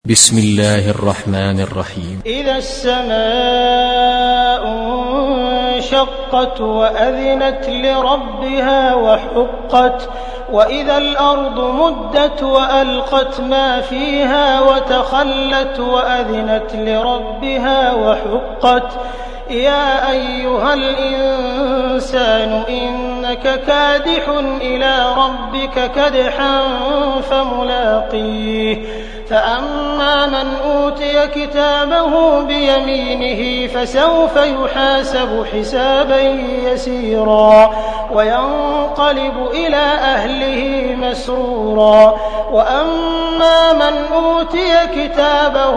بسم الله الرحمن الرحيم. إذا السماء انشقت وأذنت لربها وحقت وإذا الأرض مدت وألقت ما فيها وتخلت وأذنت لربها وحقت يا أيها الإنسان إنك كادح إلى ربك كدحا فملاقيه فأما من أوتي كتابه بيمينه فسوف يحاسب حسابا يسيرا وينقلب إلى أهله مسرورا وأما من أوتي كتابه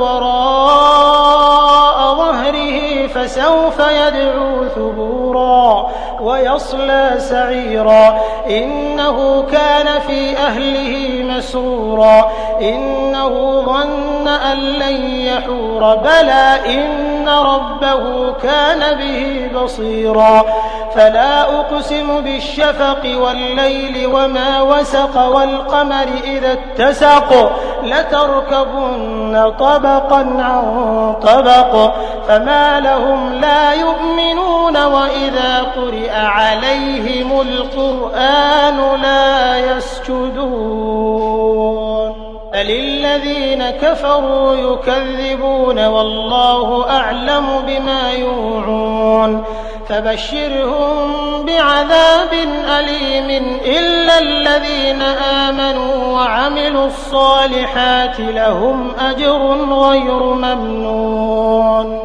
وراء ظهره فسوف يدعو ثبورا ويصلى سعيرا إنه كان في أهله مسرورا إنه ظن أن لن يحور بلى إن ربه كان به بصيرا فلا أقسم بالشفق والليل وما وسق والقمر إذا اتسق لتركبن طبقا عن طبق فما لهم لا يؤمنون وإذا قرئ عليهم القرآن لا يسجدون للذين كفروا يكذبون والله أعلم بما يوعون فبشرهم بعذاب أليم إلا الذين آمنوا وعملوا الصالحات لهم أجر غير ممنون.